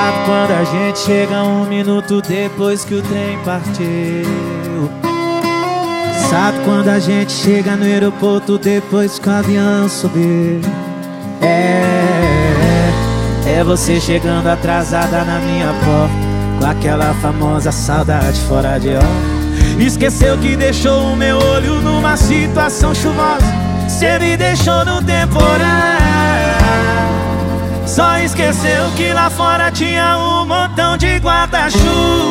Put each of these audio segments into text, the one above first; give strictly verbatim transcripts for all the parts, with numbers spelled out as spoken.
Sabe quando a gente chega um minuto depois que o trem partiu? Sabe quando a gente chega no aeroporto depois que o avião subiu? É, é você chegando atrasada na minha porta, com aquela famosa saudade fora de hora. Esqueceu que deixou o meu olho numa situação chuvosa. Cê me deixou no temporal. Só esqueceu que lá fora tinha um montão de guarda-chuva.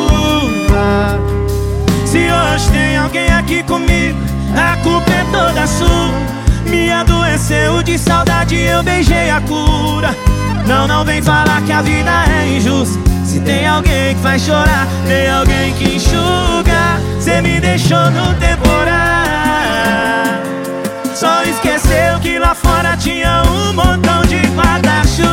Se hoje tem alguém aqui comigo, a culpa é toda sua. Me adoeceu de saudade, eu beijei a cura. Não, não vem falar que a vida é injusta. Se tem alguém que faz chorar, tem alguém que enxuga. Cê me deixou no temporal. Só esqueceu que lá fora tinha um montão de guarda-chuva.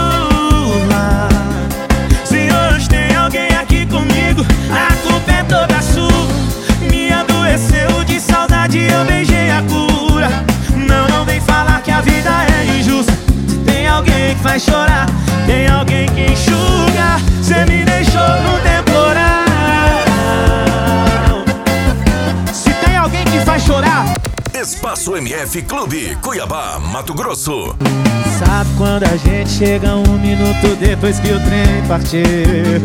Se hoje tem alguém aqui comigo, a culpa é toda sua. Me adoeceu de saudade, eu beijei a cura. Não, não vem falar que a vida é injusta. Se tem alguém que faz chorar, tem alguém que enxuga. Cê me deixou no temporal. Se tem alguém que faz chorar, Espaço M F Clube, Cuiabá, Mato Grosso. sabe quando a gente chega um minuto depois que o trem partiu?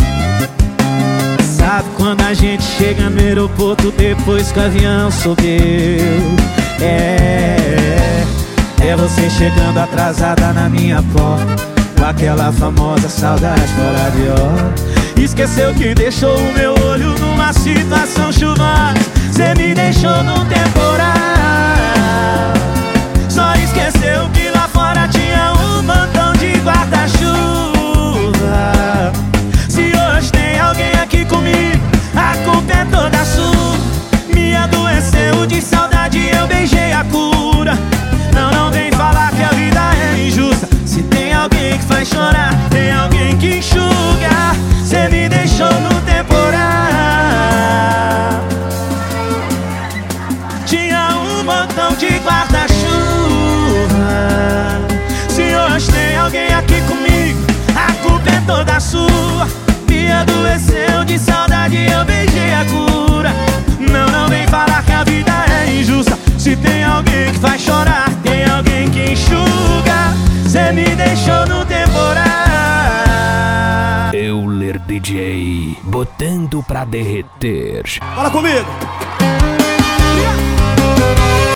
Sabe quando a gente chega no aeroporto depois que o avião subiu? É, é você chegando atrasada na minha porta, com aquela famosa saudade fora de hora. Esqueceu que deixou o meu olho numa situação chuvosa. Cê me deixou no temporal. Só esqueceu que lá fora tinha um montão de guarda-chuva. Se hoje tem alguém aqui comigo, a culpa é toda sua. Me adoeceu de saudade, eu beijei a cura. Não, não vem falar que a vida é injusta. Se tem alguém que faz chorar, tem alguém que enxuga. Cê me deixou no temporal. Tinha um montão de guarda-chuva. Se hoje tem alguém aqui comigo, a culpa é toda sua. Me adoeceu de saudade, eu beijei a cura. Não, não vem falar que a vida é injusta. Se tem alguém que faz chorar, tem alguém que enxuga. Cê me deixou no temporal. Euler D J, botando pra derreter. Fala comigo!